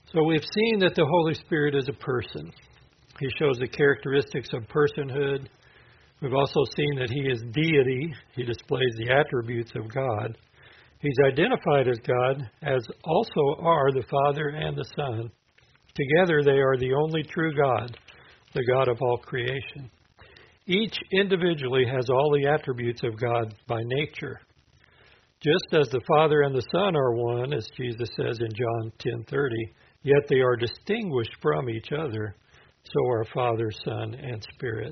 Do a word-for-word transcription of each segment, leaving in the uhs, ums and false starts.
So we've seen that the Holy Spirit is a person. He shows the characteristics of personhood. We've also seen that he is deity. He displays the attributes of God. He's identified as God, as also are the Father and the Son. Together they are the only true God, the God of all creation. Each individually has all the attributes of God by nature. Just as the Father and the Son are one, as Jesus says in John ten thirty, yet they are distinguished from each other, so are Father, Son, and Spirit.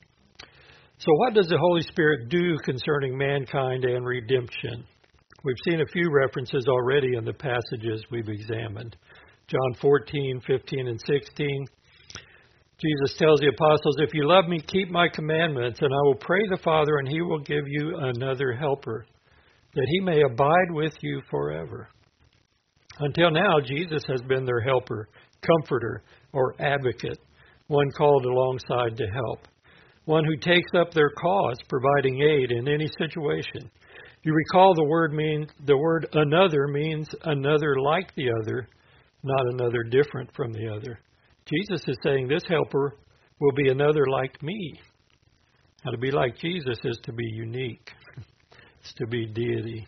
So what does the Holy Spirit do concerning mankind and redemption? We've seen a few references already in the passages we've examined. John fourteen, fifteen, and sixteen. Jesus tells the apostles, if you love me, keep my commandments, and I will pray the Father, and he will give you another helper, that he may abide with you forever. Until now, Jesus has been their helper, comforter, or advocate, one called alongside to help, one who takes up their cause, providing aid in any situation. You recall the word means the word another means another like the other, not another different from the other. Jesus is saying this helper will be another like me. Now, to be like Jesus is to be unique. It's to be deity.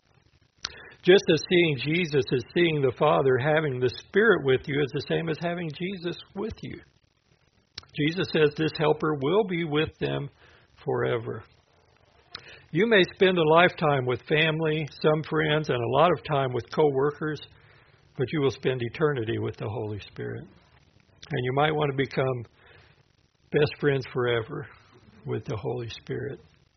Just as seeing Jesus is seeing the Father, having the Spirit with you is the same as having Jesus with you. Jesus says this helper will be with them forever. You may spend a lifetime with family, some friends, and a lot of time with co-workers, but you will spend eternity with the Holy Spirit. And you might want to become best friends forever with the Holy Spirit.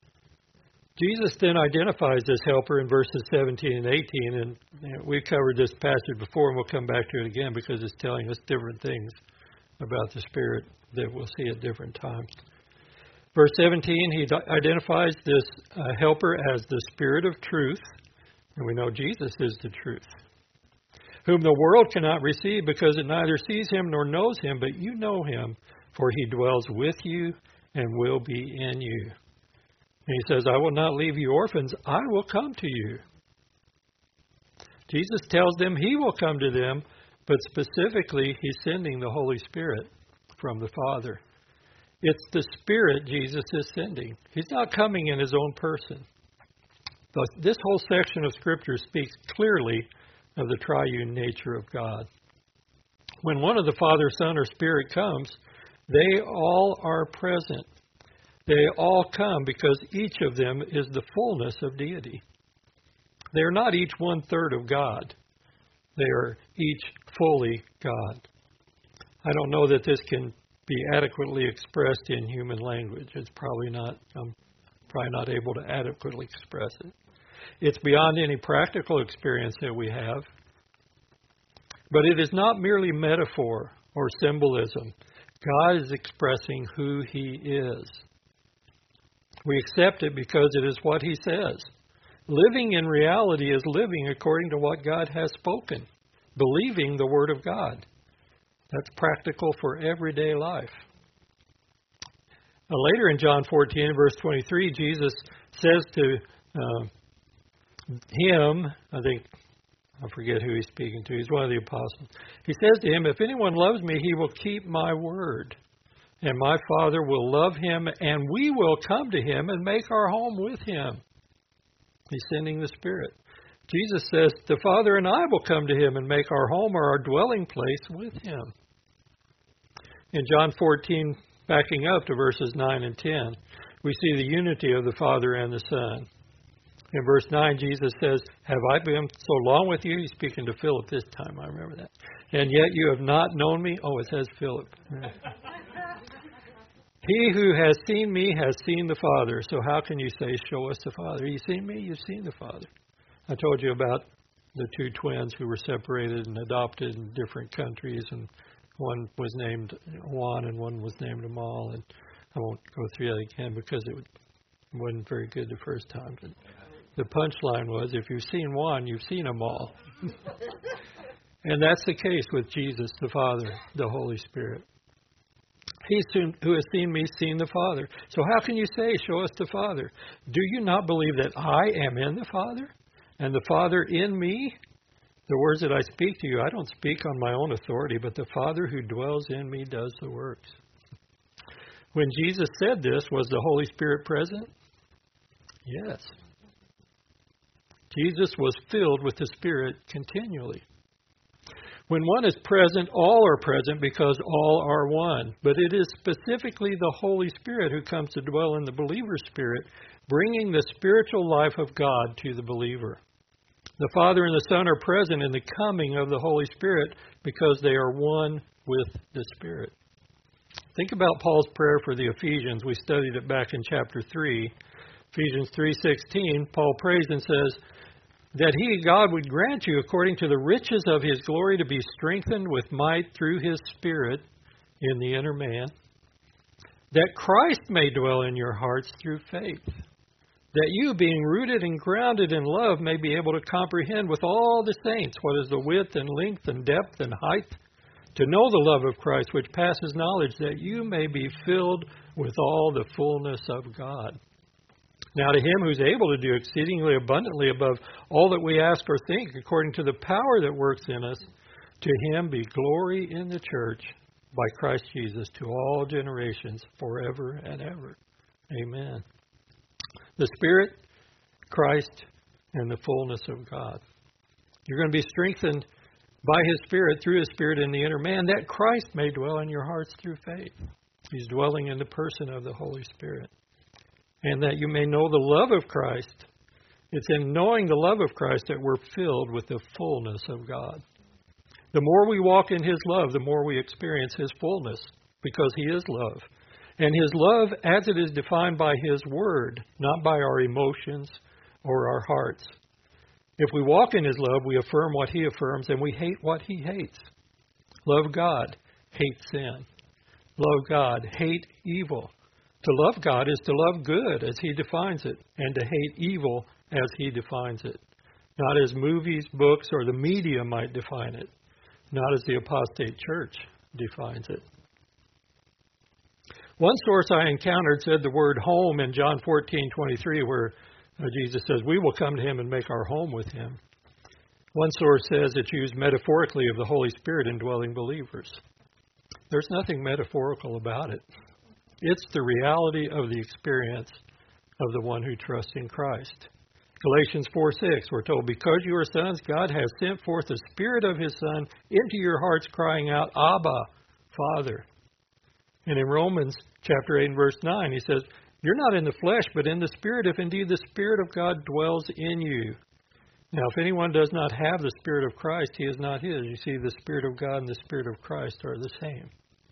Jesus then identifies this helper in verses seventeen and eighteen, and you know, we've covered this passage before, and we'll come back to it again because it's telling us different things about the Spirit that we'll see at different times. Verse seventeen, he identifies this uh, helper as the Spirit of truth, and we know Jesus is the truth, whom the world cannot receive because it neither sees him nor knows him, but you know him, for he dwells with you and will be in you. And he says, I will not leave you orphans, I will come to you. Jesus tells them he will come to them, but specifically he's sending the Holy Spirit from the Father. It's the Spirit Jesus is sending. He's not coming in his own person. But this whole section of Scripture speaks clearly of the triune nature of God. When one of the Father, Son, or Spirit comes, they all are present. They all come because each of them is the fullness of deity. They are not each one-third of God. They are each fully God. I don't know that this can be adequately expressed in human language. It's probably not, I'm probably not able to adequately express it. It's beyond any practical experience that we have. But it is not merely metaphor or symbolism. God is expressing who he is. We accept it because it is what he says. Living in reality is living according to what God has spoken, believing the Word of God. That's practical for everyday life. Now, later in John fourteen, verse twenty-three, Jesus says to uh, him, I think, I forget who he's speaking to, he's one of the apostles. He says to him, if anyone loves me, he will keep my word. And my Father will love him, and we will come to him and make our home with him. He's sending the Spirit. Jesus says, the Father and I will come to him and make our home or our dwelling place with him. In John fourteen, backing up to verses nine and ten, we see the unity of the Father and the Son. In verse nine, Jesus says, have I been so long with you? He's speaking to Philip this time, I remember that. And yet you have not known me? Oh, it says Philip. He who has seen me has seen the Father. So how can you say, show us the Father? You've seen me, you've seen the Father. I told you about the two twins who were separated and adopted in different countries, and one was named Juan and one was named Amal, and I won't go through that again because it wasn't very good the first time. But the punchline was, if you've seen one, you've seen them all. And that's the case with Jesus, the Father, the Holy Spirit. He who has seen me, seen the Father. So how can you say, show us the Father? Do you not believe that I am in the Father, and the Father in me? The words that I speak to you, I don't speak on my own authority, but the Father who dwells in me does the works. When Jesus said this, was the Holy Spirit present? Yes. Jesus was filled with the Spirit continually. When one is present, all are present because all are one. But it is specifically the Holy Spirit who comes to dwell in the believer's spirit, bringing the spiritual life of God to the believer. The Father and the Son are present in the coming of the Holy Spirit because they are one with the Spirit. Think about Paul's prayer for the Ephesians. We studied it back in chapter three. Ephesians three sixteen, Paul prays and says, that he, God, would grant you, according to the riches of his glory, to be strengthened with might through his Spirit in the inner man, that Christ may dwell in your hearts through faith, that you, being rooted and grounded in love, may be able to comprehend with all the saints what is the width and length and depth and height, to know the love of Christ which passes knowledge, that you may be filled with all the fullness of God. Now to him who's able to do exceedingly abundantly above all that we ask or think, according to the power that works in us, to him be glory in the church by Christ Jesus to all generations, forever and ever. Amen. The Spirit, Christ, and the fullness of God. You're going to be strengthened by his Spirit, through his Spirit in the inner man, that Christ may dwell in your hearts through faith. He's dwelling in the person of the Holy Spirit. And that you may know the love of Christ. It's in knowing the love of Christ that we're filled with the fullness of God. The more we walk in his love, the more we experience his fullness, because he is love. And his love, as it is defined by his word, not by our emotions or our hearts. If we walk in his love, we affirm what he affirms, and we hate what he hates. Love God, hate sin. Love God, hate evil. To love God is to love good as he defines it, and to hate evil as he defines it. Not as movies, books, or the media might define it. Not as the apostate church defines it. One source I encountered said the word home in John fourteen twenty-three, where Jesus says, we will come to him and make our home with him. One source says it's used metaphorically of the Holy Spirit indwelling believers. There's nothing metaphorical about it. It's the reality of the experience of the one who trusts in Christ. Galatians four six, we're told, because you are sons, God has sent forth the Spirit of his Son into your hearts, crying out, Abba, Father. And in Romans chapter eight and verse nine, he says, you're not in the flesh, but in the Spirit, if indeed the Spirit of God dwells in you. Now, if anyone does not have the Spirit of Christ, he is not his. You see, the Spirit of God and the Spirit of Christ are the same.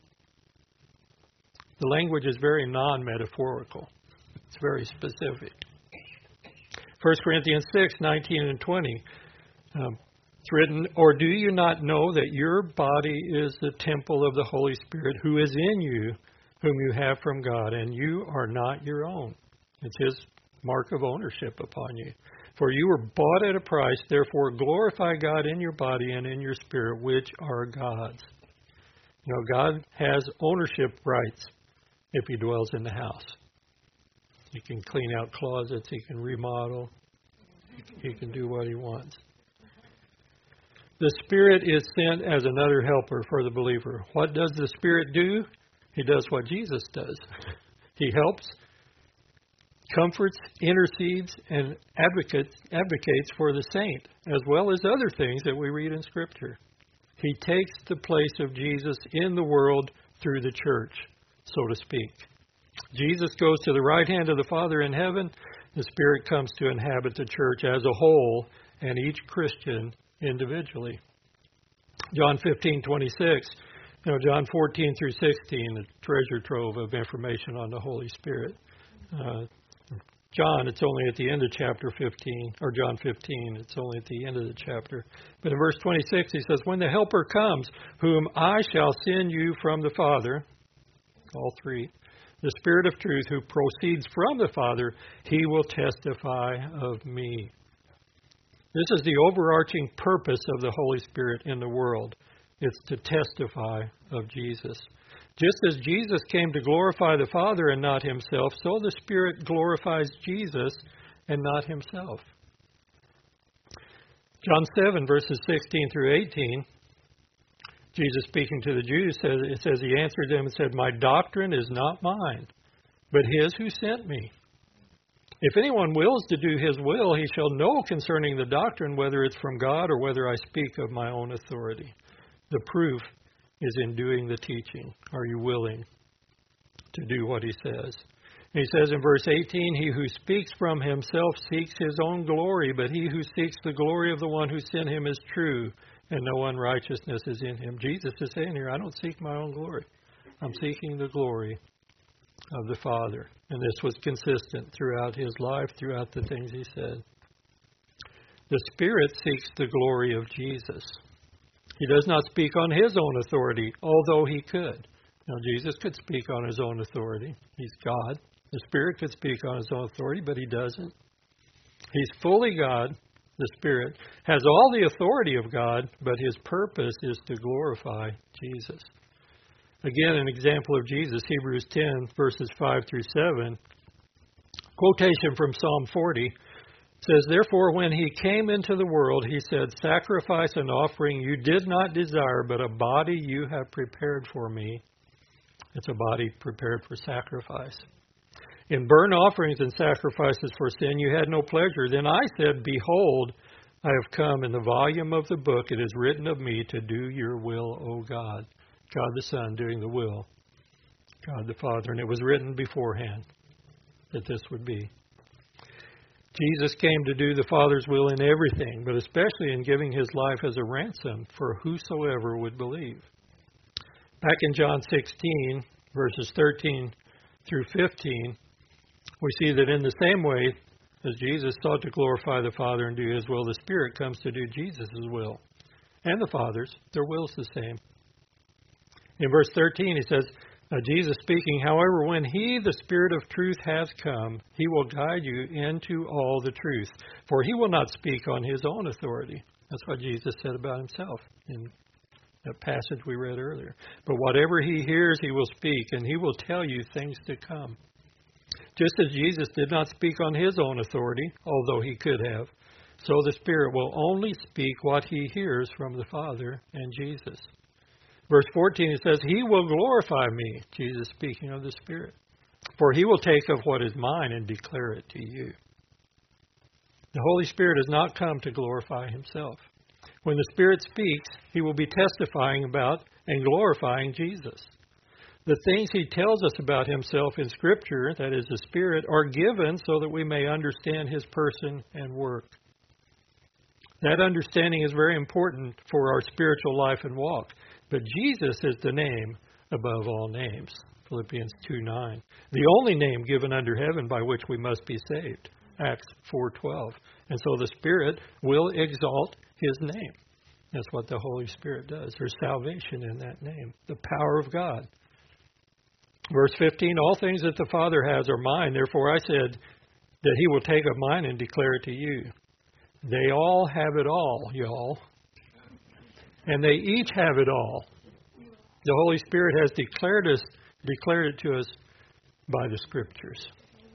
The language is very non-metaphorical. It's very specific. First Corinthians six, nineteen and twenty. Um, it's written, or do you not know that your body is the temple of the Holy Spirit who is in you, whom you have from God, and you are not your own? It's his mark of ownership upon you. For you were bought at a price, therefore glorify God in your body and in your spirit, which are God's. You know, God has ownership rights. If he dwells in the house, he can clean out closets, he can remodel, he can do what he wants. The Spirit is sent as another helper for the believer. What does the Spirit do? He does what Jesus does. He helps, comforts, intercedes, and advocates, advocates for the saint, as well as other things that we read in Scripture. He takes the place of Jesus in the world through the church, so to speak. Jesus goes to the right hand of the Father in heaven. The Spirit comes to inhabit the church as a whole and each Christian individually. John fifteen twenty-six, you know, John fourteen through sixteen, a treasure trove of information on the Holy Spirit. Uh, John, it's only at the end of chapter fifteen, or John fifteen, it's only at the end of the chapter. But in verse twenty-six, he says, when the Helper comes, whom I shall send you from the Father, all three, the Spirit of truth who proceeds from the Father, he will testify of me. This is the overarching purpose of the Holy Spirit in the world. It's to testify of Jesus. Just as Jesus came to glorify the Father and not himself, so the Spirit glorifies Jesus and not himself. John seven, verses sixteen through eighteen, Jesus speaking to the Jews, says, it says, he answered them and said, my doctrine is not mine, but his who sent me. If anyone wills to do his will, he shall know concerning the doctrine whether it's from God or whether I speak of my own authority. The proof is in doing the teaching. Are you willing to do what he says? And he says in verse eighteen, he who speaks from himself seeks his own glory, but he who seeks the glory of the one who sent him is true, and no unrighteousness is in him. Jesus is saying here, I don't seek my own glory. I'm seeking the glory of the Father. And this was consistent throughout his life, throughout the things he said. The Spirit seeks the glory of Jesus. He does not speak on his own authority, although he could. Now, Jesus could speak on his own authority. He's God. The Spirit could speak on his own authority, but he doesn't. He's fully God. The Spirit has all the authority of God, but his purpose is to glorify Jesus. Again, an example of Jesus, Hebrews ten, verses five through seven. Quotation from Psalm forty says, therefore, when he came into the world, he said, sacrifice and offering you did not desire, but a body you have prepared for me. It's a body prepared for sacrifice. In burnt offerings and sacrifices for sin you had no pleasure. Then I said, behold, I have come. In the volume of the book it is written of me to do your will, O God. God the Son doing the will, God the Father. And it was written beforehand that this would be. Jesus came to do the Father's will in everything, but especially in giving his life as a ransom for whosoever would believe. Back in John sixteen, verses thirteen through fifteen, we see that in the same way as Jesus sought to glorify the Father and do his will, the Spirit comes to do Jesus' will. And the Father's, their will's the same. In verse thirteen, he says, uh, Jesus speaking, however, when he, the Spirit of truth, has come, he will guide you into all the truth. For he will not speak on his own authority. That's what Jesus said about himself in that passage we read earlier. But whatever he hears, he will speak, and he will tell you things to come. Just as Jesus did not speak on his own authority, although he could have, so the Spirit will only speak what he hears from the Father and Jesus. Verse fourteen, it says, he will glorify me, Jesus speaking of the Spirit, for he will take of what is mine and declare it to you. The Holy Spirit has not come to glorify himself. When the Spirit speaks, he will be testifying about and glorifying Jesus. The things he tells us about himself in Scripture, that is the Spirit, are given so that we may understand his person and work. That understanding is very important for our spiritual life and walk. But Jesus is the name above all names. Philippians two nine. The only name given under heaven by which we must be saved. Acts four twelve. And so the Spirit will exalt his name. That's what the Holy Spirit does. There's salvation in that name. The power of God. Verse fifteen, all things that the Father has are mine. Therefore I said that he will take of mine and declare it to you. They all have it all, y'all. And they each have it all. The Holy Spirit has declared us, declared it to us by the Scriptures.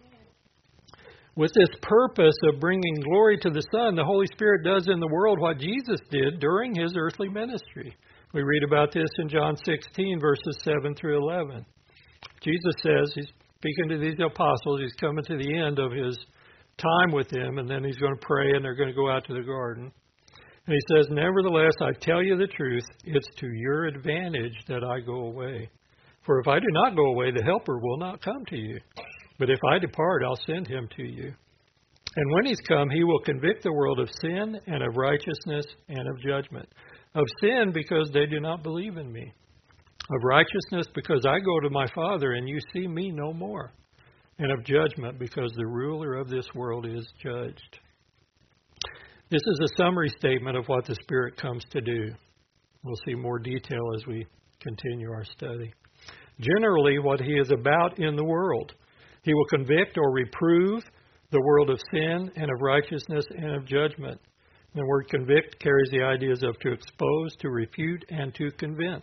With this purpose of bringing glory to the Son, the Holy Spirit does in the world what Jesus did during his earthly ministry. We read about this in John sixteen, verses seven through eleven. Jesus says, he's speaking to these apostles, he's coming to the end of his time with them, and then he's going to pray, and they're going to go out to the garden. And he says, nevertheless, I tell you the truth, it's to your advantage that I go away. For if I do not go away, the Helper will not come to you. But if I depart, I'll send him to you. And when he's come, he will convict the world of sin and of righteousness and of judgment. Of sin, because they do not believe in me. Of righteousness, because I go to my Father, and you see me no more. And of judgment, because the ruler of this world is judged. This is a summary statement of what the Spirit comes to do. We'll see more detail as we continue our study. Generally, what he is about in the world. He will convict or reprove the world of sin and of righteousness and of judgment. The word convict carries the ideas of to expose, to refute, and to convince.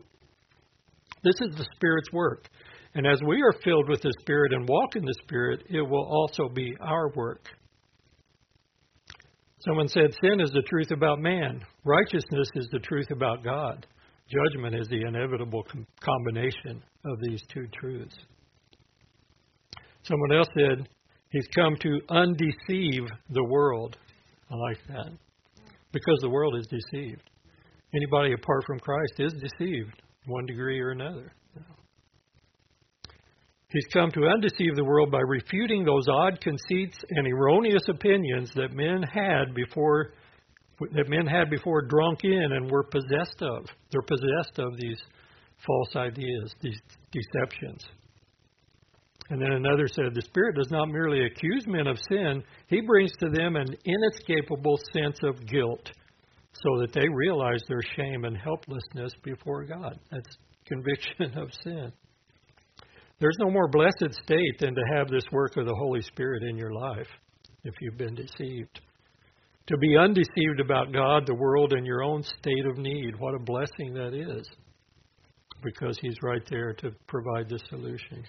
This is the Spirit's work. And as we are filled with the Spirit and walk in the Spirit, it will also be our work. Someone said sin is the truth about man. Righteousness is the truth about God. Judgment is the inevitable com- combination of these two truths. Someone else said, he's come to undeceive the world. I like that. Because the world is deceived. Anybody apart from Christ is deceived, one degree or another. He's come to undeceive the world by refuting those odd conceits and erroneous opinions that men had before that men had before drunk in and were possessed of. They're possessed of these false ideas, these deceptions. And then another said, the Spirit does not merely accuse men of sin, He brings to them an inescapable sense of guilt so that they realize their shame and helplessness before God. That's conviction of sin. There's no more blessed state than to have this work of the Holy Spirit in your life if you've been deceived. To be undeceived about God, the world, and your own state of need. What a blessing that is. Because He's right there to provide the solution.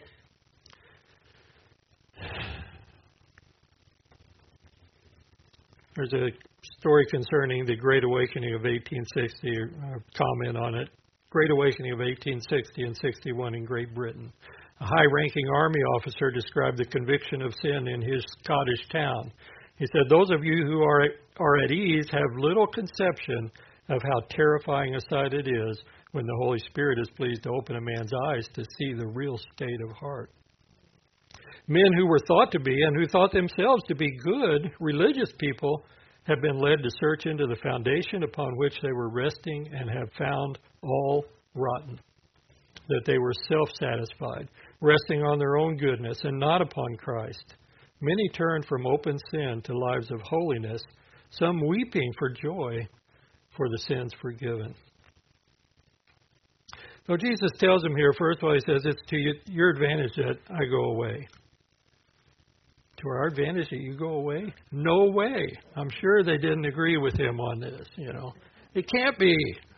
There's a story concerning the Great Awakening of eighteen sixty, uh, comment on it. Great Awakening of eighteen sixty and sixty-one in Great Britain. A high-ranking army officer described the conviction of sin in his Scottish town. He said, those of you who are at, are at ease have little conception of how terrifying a sight it is when the Holy Spirit is pleased to open a man's eyes to see the real state of heart. Men who were thought to be and who thought themselves to be good, religious people have been led to search into the foundation upon which they were resting and have found all rotten. That they were self-satisfied, resting on their own goodness and not upon Christ. Many turned from open sin to lives of holiness, some weeping for joy for the sins forgiven. So Jesus tells them here, first of all, He says, it's to your advantage that I go away. To our advantage that you go away? No way. I'm sure they didn't agree with Him on this, you know. It can't be.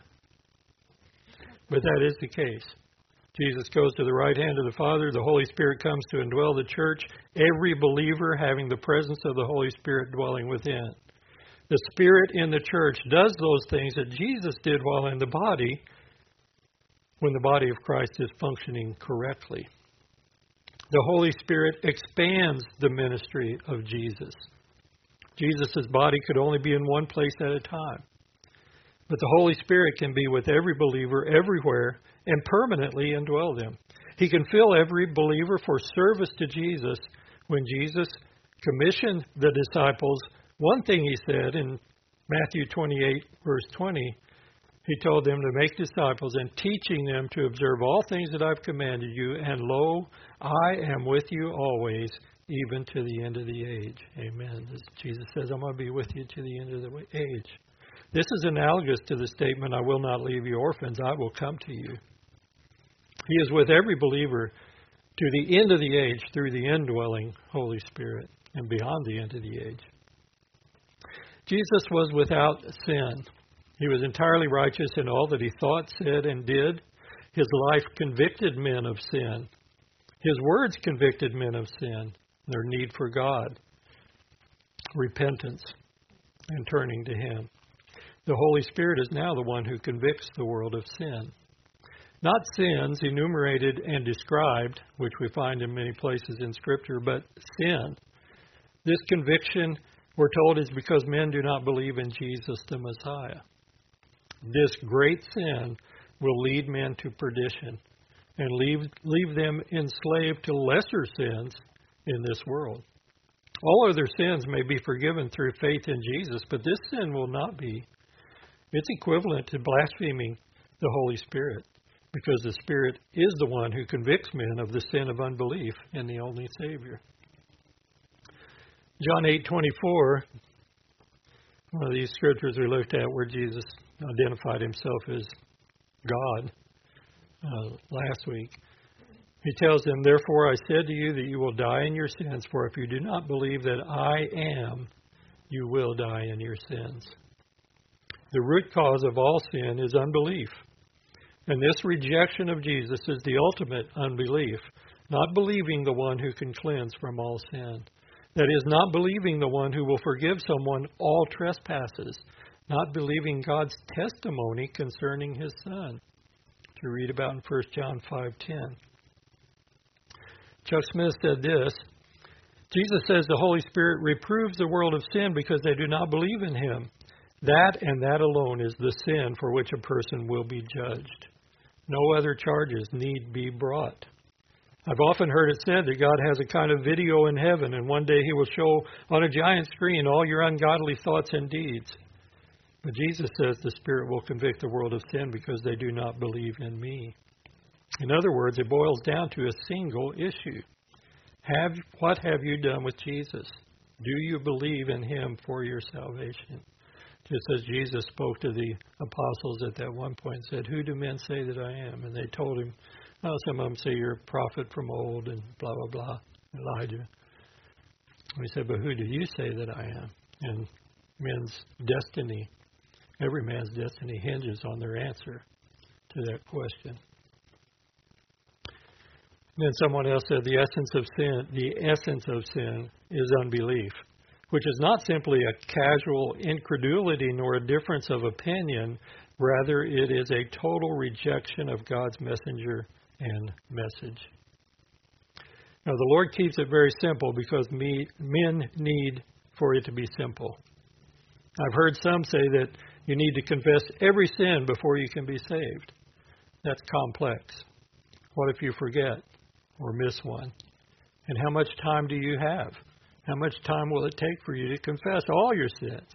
But that is the case. Jesus goes to the right hand of the Father. The Holy Spirit comes to indwell the church. Every believer having the presence of the Holy Spirit dwelling within. The Spirit in the church does those things that Jesus did while in the body when the body of Christ is functioning correctly. The Holy Spirit expands the ministry of Jesus. Jesus' body could only be in one place at a time. But the Holy Spirit can be with every believer everywhere and permanently indwell them. He can fill every believer for service to Jesus. When Jesus commissioned the disciples, one thing He said in Matthew twenty-eight, verse twenty, He told them to make disciples and teaching them to observe all things that I've commanded you, and lo, I am with you always, even to the end of the age. Amen. As Jesus says, I'm going to be with you to the end of the age. This is analogous to the statement, I will not leave you orphans, I will come to you. He is with every believer to the end of the age through the indwelling Holy Spirit and beyond the end of the age. Jesus was without sin. He was entirely righteous in all that He thought, said, and did. His life convicted men of sin. His words convicted men of sin, their need for God, repentance, and turning to Him. The Holy Spirit is now the one who convicts the world of sin. Not sins enumerated and described, which we find in many places in Scripture, but sin. This conviction, we're told, is because men do not believe in Jesus the Messiah. This great sin will lead men to perdition and leave, leave them enslaved to lesser sins in this world. All other sins may be forgiven through faith in Jesus, but this sin will not be. It's equivalent to blaspheming the Holy Spirit, because the Spirit is the one who convicts men of the sin of unbelief in the only Savior. John eight twenty-four, one of these scriptures we looked at where Jesus identified Himself as God uh, last week. He tells them, therefore I said to you that you will die in your sins, for if you do not believe that I am, you will die in your sins. The root cause of all sin is unbelief. And this rejection of Jesus is the ultimate unbelief, not believing the one who can cleanse from all sin. That is, not believing the one who will forgive someone all trespasses, not believing God's testimony concerning his Son, which you read about in First John five ten. Chuck Smith said this, Jesus says the Holy Spirit reproves the world of sin because they do not believe in him. That and that alone is the sin for which a person will be judged. No other charges need be brought. I've often heard it said that God has a kind of video in heaven, and one day he will show on a giant screen all your ungodly thoughts and deeds. But Jesus says the Spirit will convict the world of sin because they do not believe in me. In other words, it boils down to a single issue. Have what have you done with Jesus? Do you believe in him for your salvation? Just as Jesus spoke to the apostles at that one point and said, who do men say that I am? And they told him, well, some of them say you're a prophet from old and blah, blah, blah, Elijah. And he said, but who do you say that I am? And men's destiny, every man's destiny hinges on their answer to that question. Then someone else said the essence of sin, the essence of sin is unbelief, which is not simply a casual incredulity nor a difference of opinion. Rather, it is a total rejection of God's messenger and message. Now, the Lord keeps it very simple because me, men need for it to be simple. I've heard some say that you need to confess every sin before you can be saved. That's complex. What if you forget or miss one? And how much time do you have? How much time will it take for you to confess all your sins?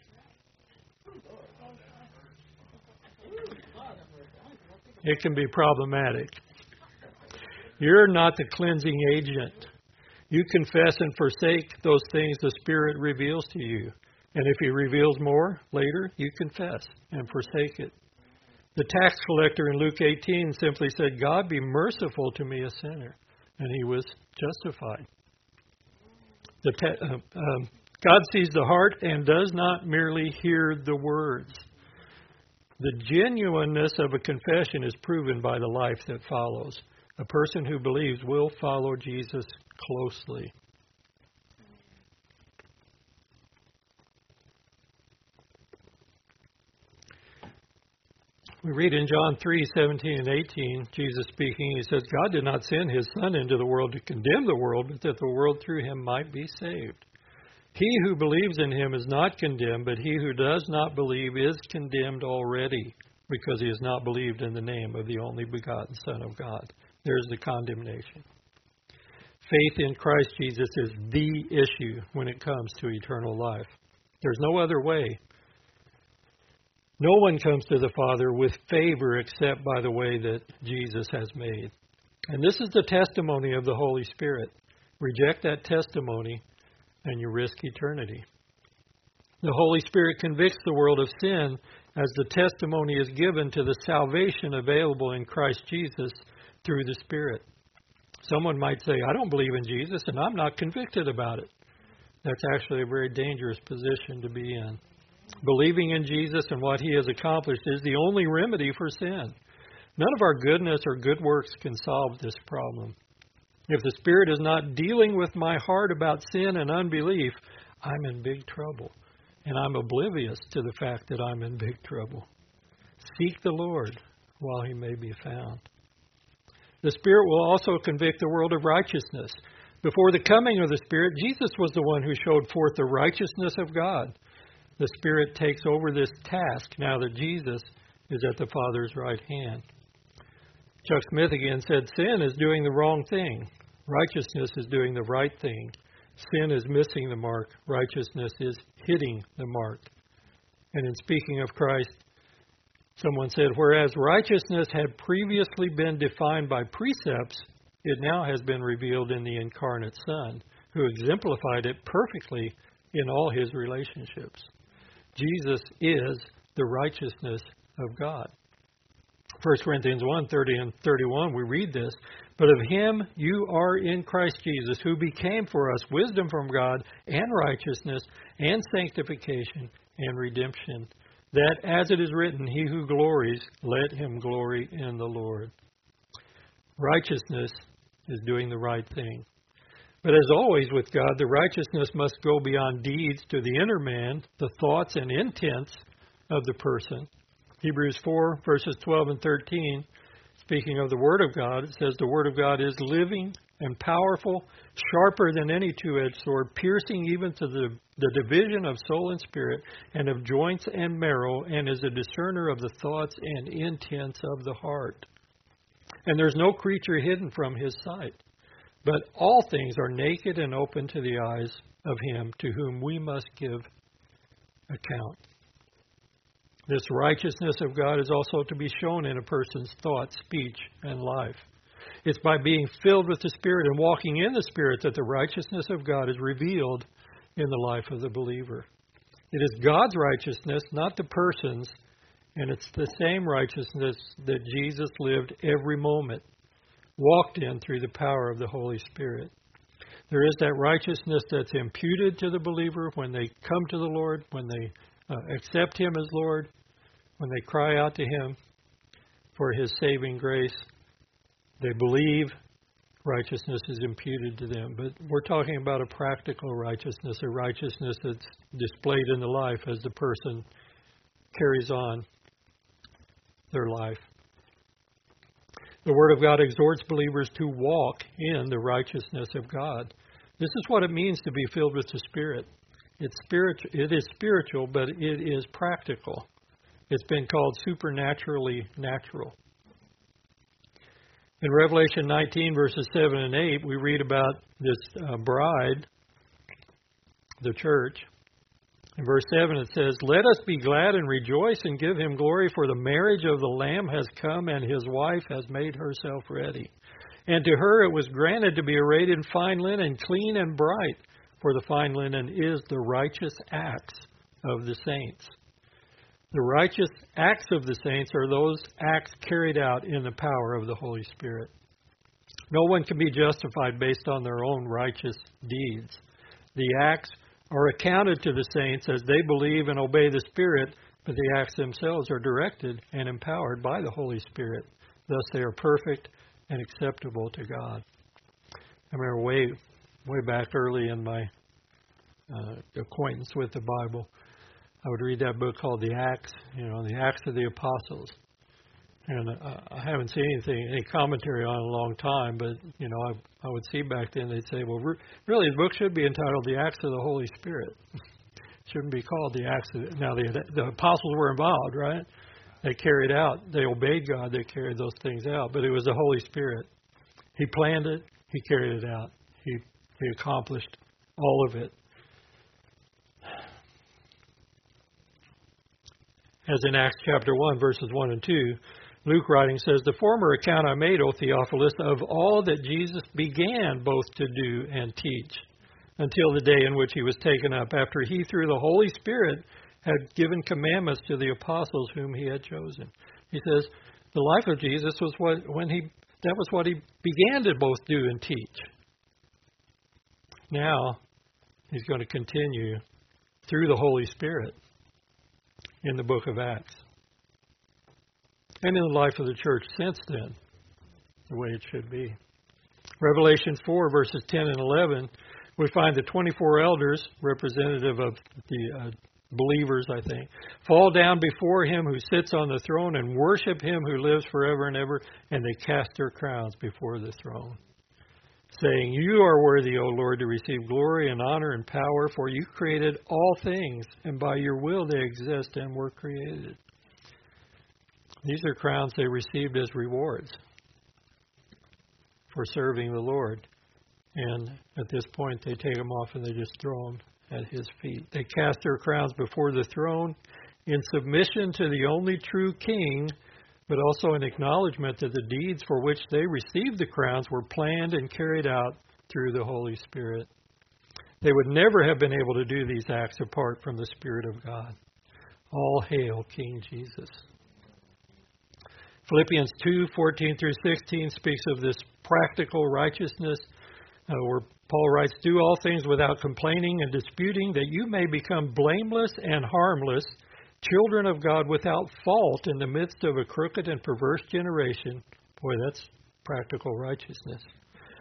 It can be problematic. You're not the cleansing agent. You confess and forsake those things the Spirit reveals to you. And if he reveals more later, you confess and forsake it. The tax collector in Luke eighteen simply said, God be merciful to me, a sinner. And he was justified. The te- uh, um, God sees the heart and does not merely hear the words. The genuineness of a confession is proven by the life that follows. A person who believes will follow Jesus closely. We read in John three seventeen and eighteen, Jesus speaking, he says, God did not send his Son into the world to condemn the world, but that the world through him might be saved. He who believes in him is not condemned, but he who does not believe is condemned already, because he has not believed in the name of the only begotten Son of God. There's the condemnation. Faith in Christ Jesus is the issue when it comes to eternal life. There's no other way. No one comes to the Father with favor except by the way that Jesus has made. And this is the testimony of the Holy Spirit. Reject that testimony and you risk eternity. The Holy Spirit convicts the world of sin as the testimony is given to the salvation available in Christ Jesus through the Spirit. Someone might say, I don't believe in Jesus and I'm not convicted about it. That's actually a very dangerous position to be in. Believing in Jesus and what he has accomplished is the only remedy for sin. None of our goodness or good works can solve this problem. If the Spirit is not dealing with my heart about sin and unbelief, I'm in big trouble. And I'm oblivious to the fact that I'm in big trouble. Seek the Lord while he may be found. The Spirit will also convict the world of righteousness. Before the coming of the Spirit, Jesus was the one who showed forth the righteousness of God. The Spirit takes over this task now that Jesus is at the Father's right hand. Chuck Smith again said, sin is doing the wrong thing. Righteousness is doing the right thing. Sin is missing the mark. Righteousness is hitting the mark. And in speaking of Christ, someone said, whereas righteousness had previously been defined by precepts, it now has been revealed in the incarnate Son, who exemplified it perfectly in all his relationships. Jesus is the righteousness of God. First Corinthians one, thirty and thirty-one, we read this. But of him you are in Christ Jesus, who became for us wisdom from God and righteousness and sanctification and redemption. That, as it is written, he who glories, let him glory in the Lord. Righteousness is doing the right thing. But as always with God, the righteousness must go beyond deeds to the inner man, the thoughts and intents of the person. Hebrews four, verses twelve and thirteen, speaking of the Word of God, it says the Word of God is living and powerful, sharper than any two-edged sword, piercing even to the, the division of soul and spirit, and of joints and marrow, and is a discerner of the thoughts and intents of the heart. And there's no creature hidden from His sight, but all things are naked and open to the eyes of Him to whom we must give account. This righteousness of God is also to be shown in a person's thought, speech, and life. It's by being filled with the Spirit and walking in the Spirit that the righteousness of God is revealed in the life of the believer. It is God's righteousness, not the person's, and it's the same righteousness that Jesus lived every moment, walked in through the power of the Holy Spirit. There is that righteousness that's imputed to the believer when they come to the Lord, when they uh, accept Him as Lord, when they cry out to Him for His saving grace. They believe, righteousness is imputed to them. But we're talking about a practical righteousness, a righteousness that's displayed in the life as the person carries on their life. The Word of God exhorts believers to walk in the righteousness of God. This is what it means to be filled with the Spirit. It's spiritual. It is spiritual, but it is practical. It's been called supernaturally natural. In Revelation nineteen, verses seven and eight, we read about this uh, bride, the church. In verse seven it says, "Let us be glad and rejoice and give Him glory, for the marriage of the Lamb has come, and His wife has made herself ready. And to her it was granted to be arrayed in fine linen, clean and bright, for the fine linen is the righteous acts of the saints." The righteous acts of the saints are those acts carried out in the power of the Holy Spirit. No one can be justified based on their own righteous deeds. The acts are accounted to the saints as they believe and obey the Spirit, but the acts themselves are directed and empowered by the Holy Spirit. Thus they are perfect and acceptable to God. I remember way, way back early in my uh, acquaintance with the Bible, I would read that book called The Acts, you know, The Acts of the Apostles. And uh, I haven't seen anything, any commentary on it in a long time, but, you know, I, I would see back then they'd say, well, re- really, the book should be entitled The Acts of the Holy Spirit. It shouldn't be called The Acts of the... Now, the, the apostles were involved, right? They carried out, they obeyed God, they carried those things out, but it was the Holy Spirit. He planned it, He carried it out. He, he accomplished all of it. As in Acts chapter one, verses one and two, Luke writing says, "The former account I made, O Theophilus, of all that Jesus began both to do and teach, until the day in which He was taken up, after He, through the Holy Spirit, had given commandments to the apostles whom He had chosen." He says, the life of Jesus was what when He that was what He began to both do and teach. Now, He's going to continue through the Holy Spirit in the book of Acts. And in the life of the church since then, the way it should be. Revelation four, verses ten and eleven, we find the twenty-four elders, representative of the uh, believers, I think, fall down before Him who sits on the throne and worship Him who lives forever and ever, and they cast their crowns before the throne, saying, "You are worthy, O Lord, to receive glory and honor and power, for You created all things, and by Your will they exist and were created." These are crowns they received as rewards for serving the Lord. And at this point, they take them off and they just throw them at His feet. They cast their crowns before the throne in submission to the only true King, but also in acknowledgement that the deeds for which they received the crowns were planned and carried out through the Holy Spirit. They would never have been able to do these acts apart from the Spirit of God. All hail King Jesus. Philippians two, fourteen through sixteen speaks of this practical righteousness, uh, where Paul writes, "Do all things without complaining and disputing, that you may become blameless and harmless, children of God without fault in the midst of a crooked and perverse generation." Boy, that's practical righteousness.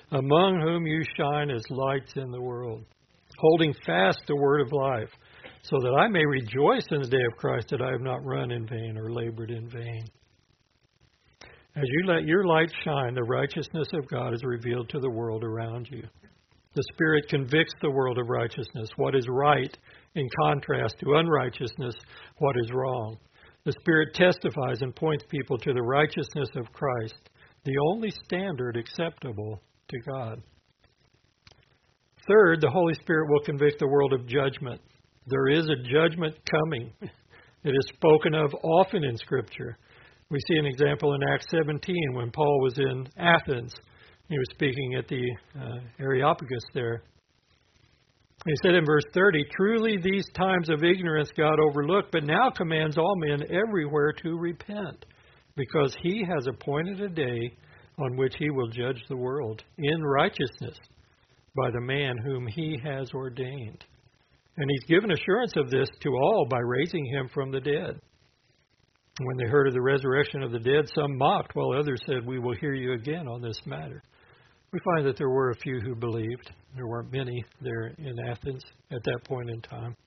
among whom you shine as lights in the world, holding fast the word of life, so that I may rejoice in the day of Christ, that I have not run in vain or labored in vain. As you let your light shine, the righteousness of God is revealed to the world around you. The Spirit convicts the world of righteousness, what is right, in contrast to unrighteousness, what is wrong. The Spirit testifies and points people to the righteousness of Christ, the only standard acceptable to God. Third, the Holy Spirit will convict the world of judgment. There is a judgment coming. It is spoken of often in Scripture. We see an example in Acts seventeen when Paul was in Athens. He was speaking at the uh, Areopagus there. He said in verse thirty, "Truly these times of ignorance God overlooked, but now commands all men everywhere to repent, because he has appointed a day on which he will judge the world in righteousness by the man whom he has ordained." And he's given assurance of this to all by raising him from the dead. When they heard of the resurrection of the dead, some mocked, while others said, "We will hear you again on this matter." We find that there were a few who believed. There weren't many there in Athens at that point in time.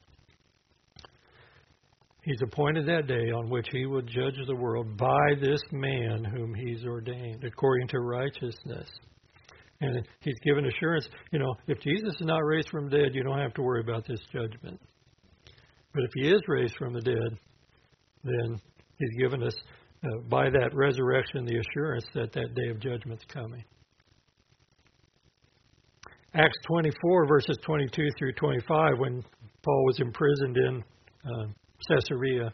He's appointed that day on which he will judge the world by this man whom he's ordained, according to righteousness. And he's given assurance, you know, if Jesus is not raised from the dead, you don't have to worry about this judgment. But if he is raised from the dead, then he's given us, uh, by that resurrection, the assurance that that day of judgment's coming. Acts twenty-four, verses twenty-two through twenty-five, when Paul was imprisoned in uh, Caesarea.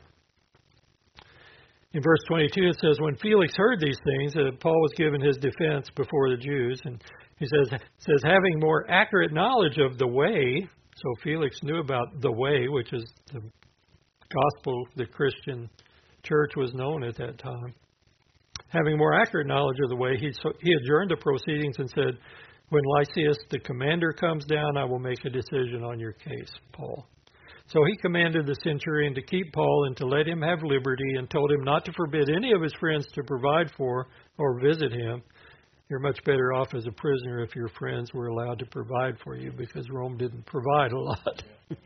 In verse twenty-two, it says, "When Felix heard these things, uh, Paul was given his defense before the Jews." And he says, says, "Having more accurate knowledge of the way," so Felix knew about the way, which is the gospel the Christian church was known at that time. Having more accurate knowledge of the way, he, so, he adjourned the proceedings and said, "When Lysias, the commander, comes down, I will make a decision on your case, Paul." So he commanded the centurion to keep Paul and to let him have liberty, and told him not to forbid any of his friends to provide for or visit him. You're much better off as a prisoner if your friends were allowed to provide for you, because Rome didn't provide a lot.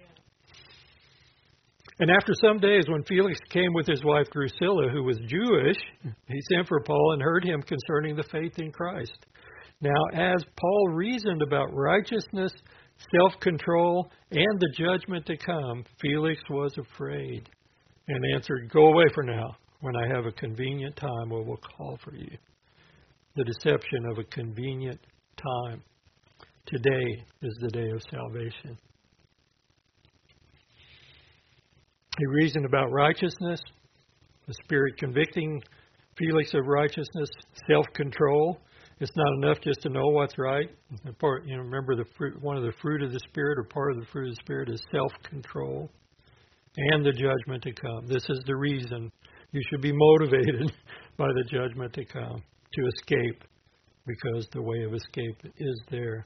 And after some days, when Felix came with his wife Drusilla, who was Jewish, he sent for Paul and heard him concerning the faith in Christ. Now, as Paul reasoned about righteousness, self-control, and the judgment to come, Felix was afraid and answered, "Go away for now. When I have a convenient time, I will call for you." The deception of a convenient time. Today is the day of salvation. He reasoned about righteousness, the Spirit convicting Felix of righteousness, self-control. It's not enough just to know what's right. Part, you know, remember, the fruit, one of the fruit of the Spirit, or part of the fruit of the Spirit, is self-control and the judgment to come. This is the reason you should be motivated by the judgment to come, to escape, because the way of escape is there.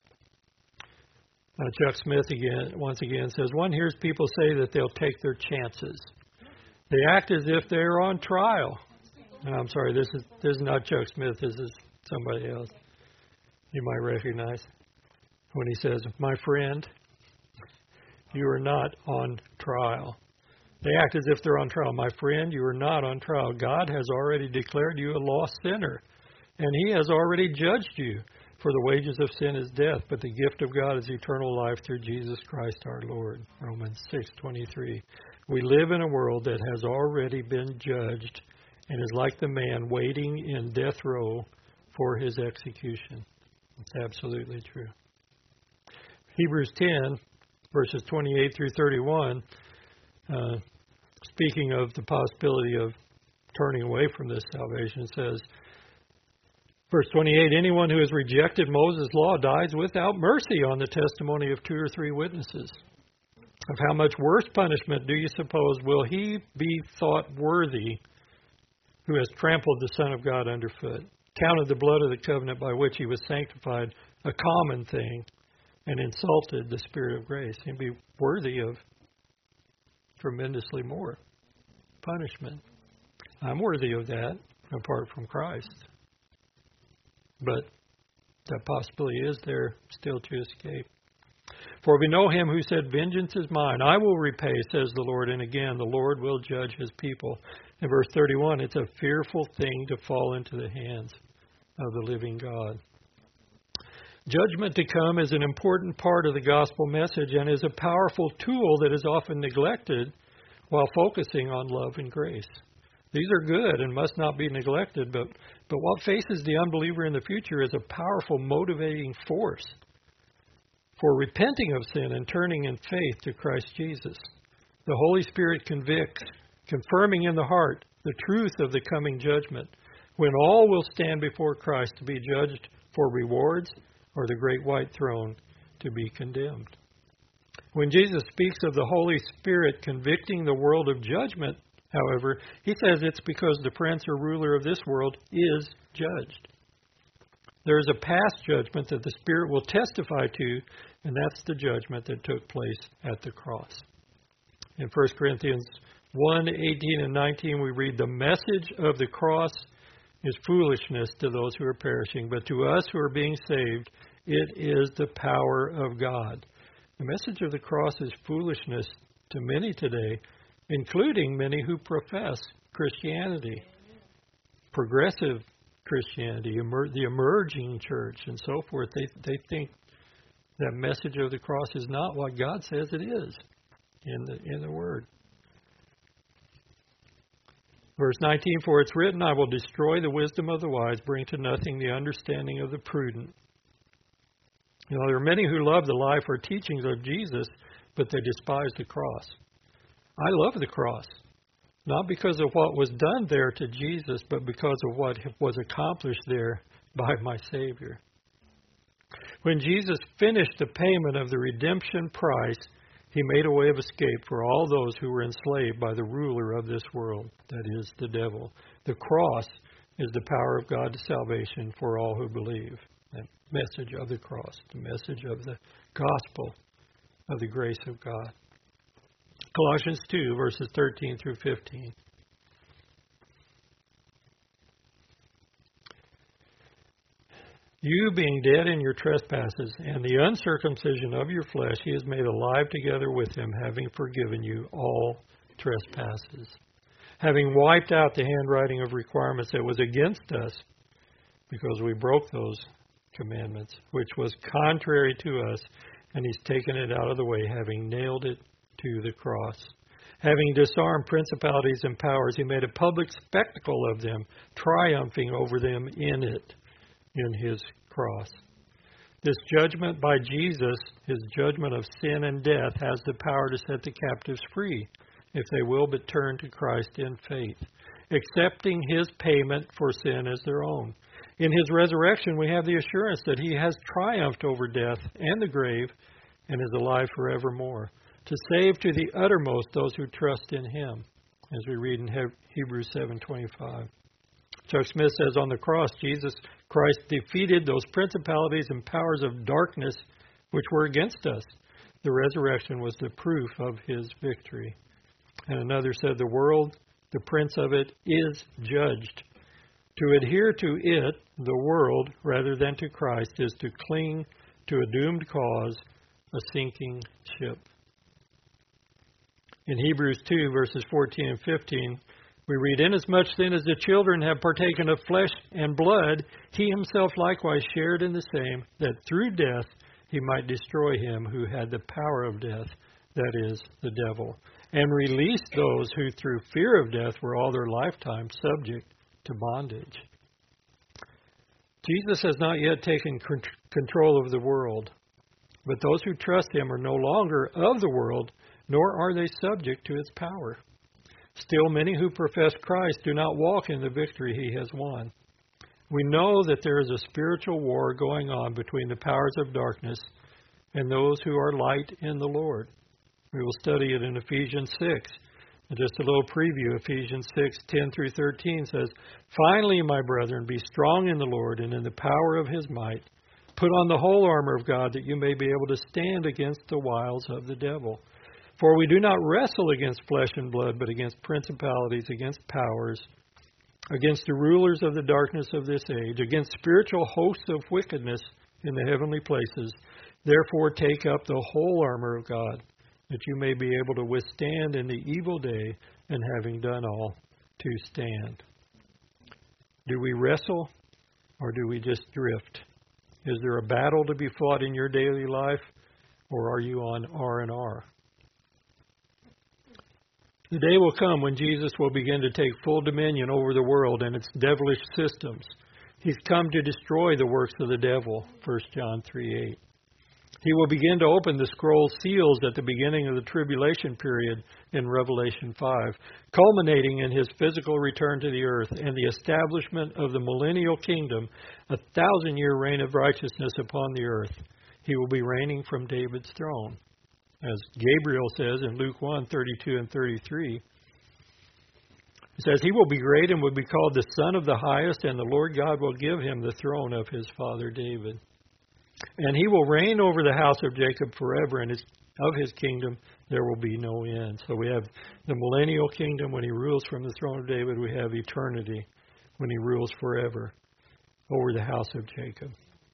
Uh, Chuck Smith again, once again says, "One hears people say that they'll take their chances. They act as if they're on trial." No, I'm sorry, this is this is not Chuck Smith. This is somebody else you might recognize when he says, "My friend, you are not on trial." They act as if they're on trial. My friend, you are not on trial. God has already declared you a lost sinner, and he has already judged you. For the wages of sin is death, but the gift of God is eternal life through Jesus Christ our Lord. Romans six twenty-three. We live in a world that has already been judged and is like the man waiting in death row for his execution. It's absolutely true. Hebrews ten, verses twenty-eight through thirty-one, uh, speaking of the possibility of turning away from this salvation, says, verse twenty-eight, "Anyone who has rejected Moses' law dies without mercy on the testimony of two or three witnesses. Of how much worse punishment do you suppose will he be thought worthy who has trampled the Son of God underfoot, counted the blood of the covenant by which he was sanctified a common thing, and insulted the Spirit of grace?" He'd be worthy of tremendously more punishment. I'm worthy of that apart from Christ. But that possibility is there still to escape. For we know him who said, vengeance is mine, I will repay, says the Lord. And again, the Lord will judge his people. In verse thirty-one, it's a fearful thing to fall into the hands of the living God. Judgment to come is an important part of the gospel message and is a powerful tool that is often neglected while focusing on love and grace. These are good and must not be neglected, but, but what faces the unbeliever in the future is a powerful motivating force for repenting of sin and turning in faith to Christ Jesus. The Holy Spirit convicts, confirming in the heart the truth of the coming judgment, when all will stand before Christ to be judged for rewards or the great white throne to be condemned. When Jesus speaks of the Holy Spirit convicting the world of judgment, however, he says it's because the prince or ruler of this world is judged. There is a past judgment that the Spirit will testify to, and that's the judgment that took place at the cross. In First Corinthians one, eighteen and nineteen, we read, the message of the cross is foolishness to those who are perishing, but to us who are being saved, it is the power of God. The message of the cross is foolishness to many today, including many who profess Christianity, progressive Christianity, emer- the emerging church, and so forth. They they think that message of the cross is not what God says it is in the in the Word. Verse nineteen, for it's written, I will destroy the wisdom of the wise, bring to nothing the understanding of the prudent. You know, there are many who love the life or teachings of Jesus, but they despise the cross. I love the cross, not because of what was done there to Jesus, but because of what was accomplished there by my Savior. When Jesus finished the payment of the redemption price, he made a way of escape for all those who were enslaved by the ruler of this world, that is, the devil. The cross is the power of God to salvation for all who believe. That message of the cross, the message of the gospel of the grace of God. Colossians two, verses thirteen through fifteen. You being dead in your trespasses and the uncircumcision of your flesh, he has made alive together with him, having forgiven you all trespasses, having wiped out the handwriting of requirements that was against us, because we broke those commandments, which was contrary to us, and he's taken it out of the way, having nailed it to the cross. Having disarmed principalities and powers, he made a public spectacle of them, triumphing over them in it, in his cross. This judgment by Jesus, his judgment of sin and death, has the power to set the captives free, if they will but turn to Christ in faith, accepting his payment for sin as their own. In his resurrection, we have the assurance that he has triumphed over death and the grave and is alive forevermore, to save to the uttermost those who trust in him, as we read in Hebrews seven twenty-five. Chuck Smith says, on the cross, Jesus Christ defeated those principalities and powers of darkness which were against us. The resurrection was the proof of his victory. And another said, the world, the prince of it, is judged. To adhere to it, the world, rather than to Christ, is to cling to a doomed cause, a sinking ship. In Hebrews two, verses fourteen and fifteen, we read, inasmuch then as the children have partaken of flesh and blood, he himself likewise shared in the same, that through death he might destroy him who had the power of death, that is, the devil, and release those who through fear of death were all their lifetime subject to bondage. Jesus has not yet taken control of the world, but those who trust him are no longer of the world, nor are they subject to its power. Still, many who profess Christ do not walk in the victory he has won. We know that there is a spiritual war going on between the powers of darkness and those who are light in the Lord. We will study it in Ephesians six. And just a little preview, Ephesians six, ten through thirteen says, finally, my brethren, be strong in the Lord and in the power of his might. Put on the whole armor of God, that you may be able to stand against the wiles of the devil. For we do not wrestle against flesh and blood, but against principalities, against powers, against the rulers of the darkness of this age, against spiritual hosts of wickedness in the heavenly places. Therefore take up the whole armor of God, that you may be able to withstand in the evil day, and having done all, to stand. Do we wrestle, or do we just drift? Is there a battle to be fought in your daily life, or are you on R and R? The day will come when Jesus will begin to take full dominion over the world and its devilish systems. He's come to destroy the works of the devil, First John three eight. He will begin to open the scroll seals at the beginning of the tribulation period in Revelation five, culminating in his physical return to the earth and the establishment of the millennial kingdom, a thousand-year reign of righteousness upon the earth. He will be reigning from David's throne. As Gabriel says in Luke one thirty-two and thirty-three, it says, He will be great and will be called the Son of the Highest, and the Lord God will give him the throne of his father David. And he will reign over the house of Jacob forever, and his, of his kingdom there will be no end. So we have the millennial kingdom when he rules from the throne of David. We have eternity when he rules forever over the house of Jacob.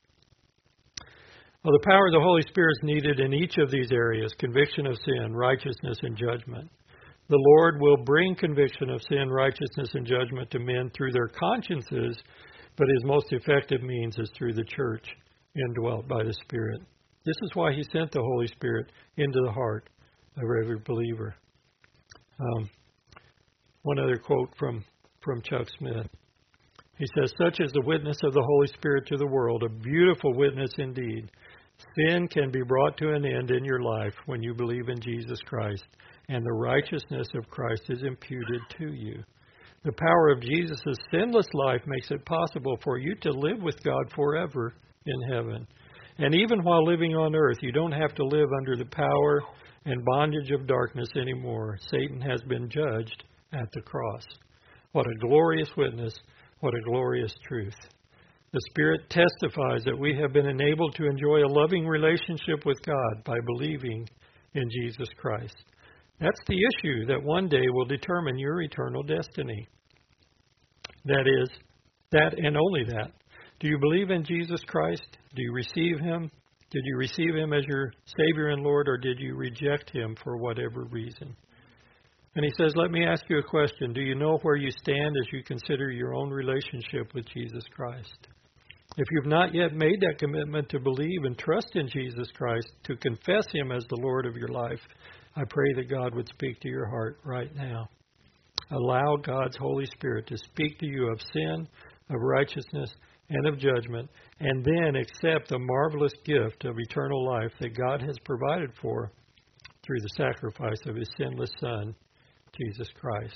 Well, the power of the Holy Spirit is needed in each of these areas: conviction of sin, righteousness, and judgment. The Lord will bring conviction of sin, righteousness, and judgment to men through their consciences, but his most effective means is through the church, indwelt by the Spirit. This is why he sent the Holy Spirit into the heart of every believer. Um, one other quote from, from Chuck Smith. He says, Such is the witness of the Holy Spirit to the world, a beautiful witness indeed. Sin can be brought to an end in your life when you believe in Jesus Christ, and the righteousness of Christ is imputed to you. The power of Jesus' sinless life makes it possible for you to live with God forever in heaven. And even while living on earth, you don't have to live under the power and bondage of darkness anymore. Satan has been judged at the cross. What a glorious witness. What a glorious truth. The Spirit testifies that we have been enabled to enjoy a loving relationship with God by believing in Jesus Christ. That's the issue that one day will determine your eternal destiny. That is, that and only that. Do you believe in Jesus Christ? Do you receive Him? Did you receive Him as your Savior and Lord, or did you reject Him for whatever reason? And he says, let me ask you a question. Do you know where you stand as you consider your own relationship with Jesus Christ? If you've not yet made that commitment to believe and trust in Jesus Christ, to confess Him as the Lord of your life, I pray that God would speak to your heart right now. Allow God's Holy Spirit to speak to you of sin, of righteousness, and of judgment, and then accept the marvelous gift of eternal life that God has provided for through the sacrifice of His sinless Son, Jesus Christ.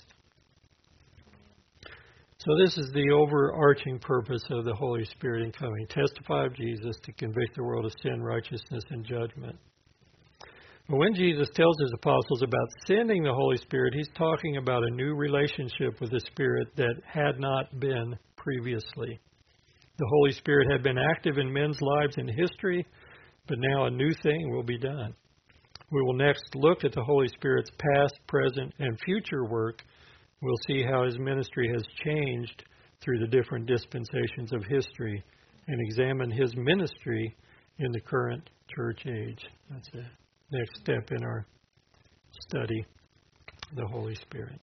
So this is the overarching purpose of the Holy Spirit in coming. Testify of Jesus to convict the world of sin, righteousness, and judgment. But when Jesus tells His apostles about sending the Holy Spirit, He's talking about a new relationship with the Spirit that had not been previously. The Holy Spirit had been active in men's lives in history, but now a new thing will be done. We will next look at the Holy Spirit's past, present, and future work. We'll see how His ministry has changed through the different dispensations of history and examine His ministry in the current church age. That's the next step in our study, the Holy Spirit.